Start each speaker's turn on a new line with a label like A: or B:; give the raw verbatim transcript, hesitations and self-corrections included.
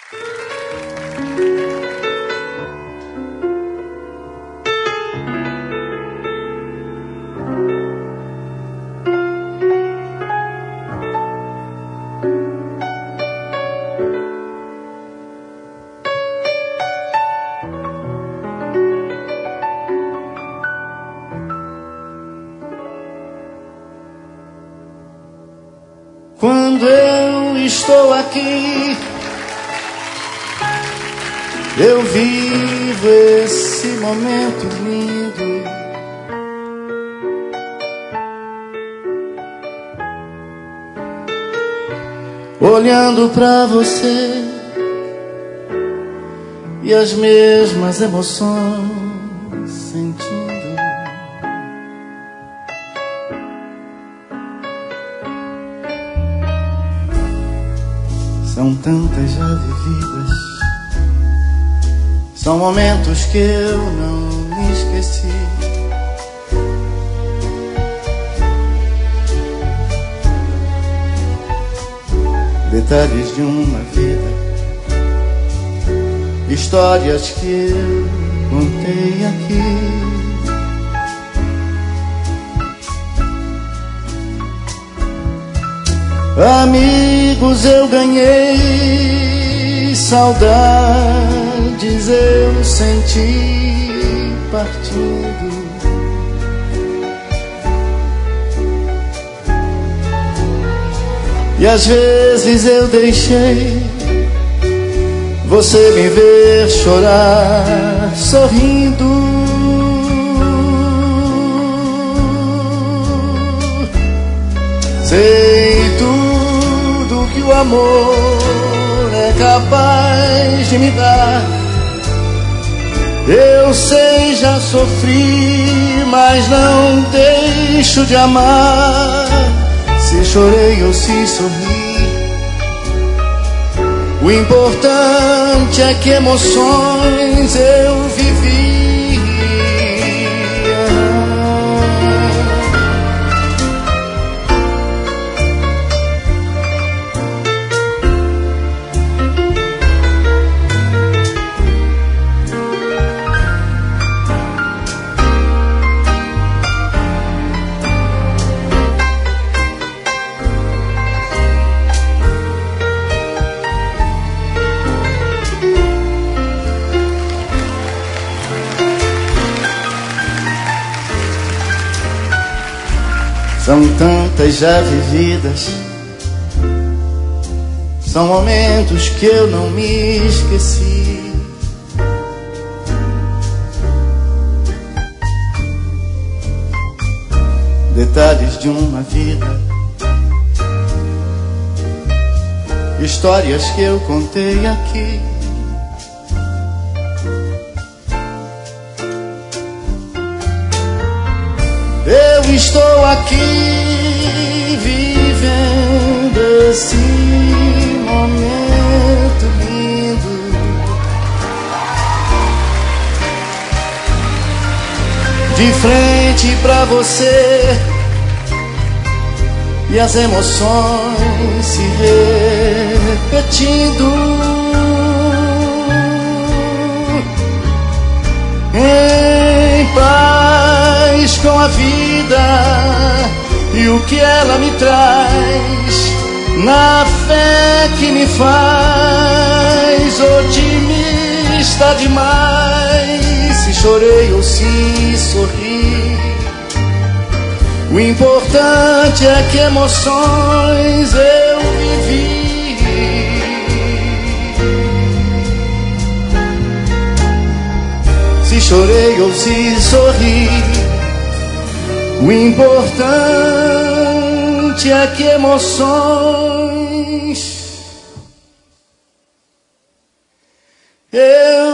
A: Quando eu estou aqui, eu vivo esse momento lindo. Olhando pra você e as mesmas emoções sentindo. São tantas já vividas, são momentos que eu não me esqueci. Detalhes de uma vida, histórias que eu contei aqui. Amigos eu ganhei, saudades eu senti partindo. E às vezes eu deixei você me ver chorar sorrindo. Sei tudo que o amor é capaz de me dar. Eu sei, já sofri, mas não deixo de amar. Se chorei ou se sorri, o importante é que emoções eu vivi. São tantas já vividas, são momentos que eu não me esqueci. Detalhes de uma vida, histórias que eu contei aqui. Eu estou aqui vivendo esse momento lindo. De frente pra você e as emoções se repetindo. Em paz com a vida e o que ela me traz, na fé que me faz otimista demais. Se chorei ou se sorri, o importante é que emoções eu vivi. Se chorei ou se sorri, o importante é que emoções eu